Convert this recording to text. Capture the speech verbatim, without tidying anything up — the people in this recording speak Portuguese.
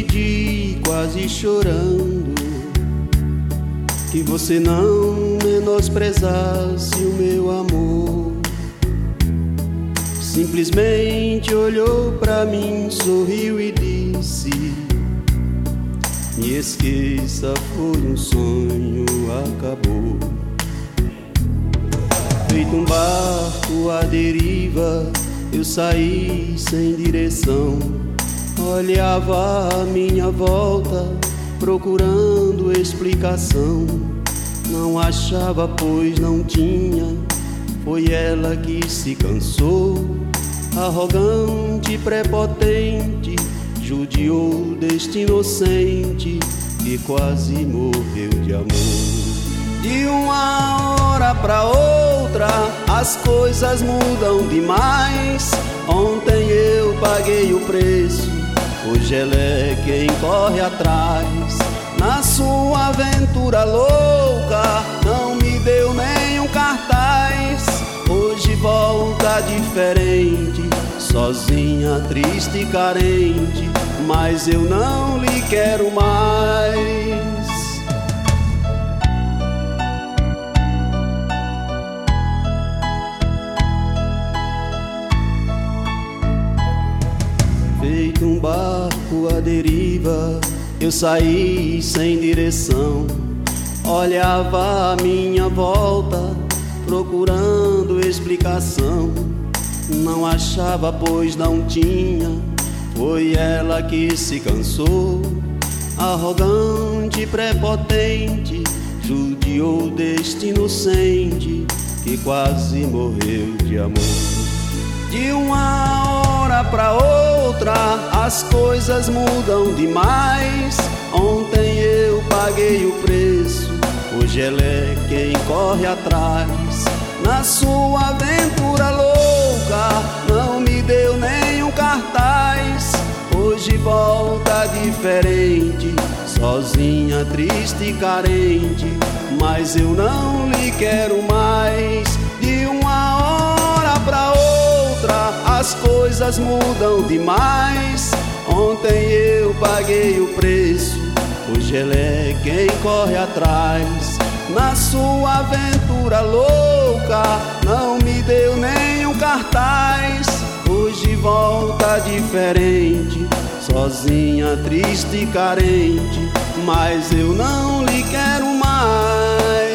pedi, quase chorando, que você não menosprezasse o meu amor. Simplesmente olhou pra mim, sorriu e disse: me esqueça, foi um sonho, acabou. Feito um barco à deriva, eu saí sem direção. Olhava à minha volta, procurando explicação. Não achava, pois não tinha. Foi ela que se cansou, arrogante, prepotente, judiou deste inocente que quase morreu de amor. De uma hora pra outra as coisas mudam demais. Ontem eu paguei o preço, hoje ela é quem corre atrás. Na sua aventura louca não me deu nenhum cartaz. Hoje volta diferente, sozinha, triste e carente, mas eu não lhe quero mais. Feito um barco à deriva, eu saí sem direção. Olhava à minha volta, procurando explicação. Não achava, pois não tinha. Foi ela que se cansou, arrogante, prepotente, judiou deste inocente que quase morreu de amor. De uma hora pra outra as coisas mudam demais. Ontem eu paguei o preço, hoje ela é quem corre atrás. Na sua aventura louca não me deu nenhum cartaz. Hoje volta diferente, sozinha, triste e carente, mas eu não lhe quero mais. De uma hora pra outra as coisas mudam demais. Ontem eu paguei o preço, hoje ela é quem corre atrás. Na sua aventura louca não me deu nenhum cartaz. Hoje volta diferente, sozinha, triste e carente, mas eu não lhe quero mais.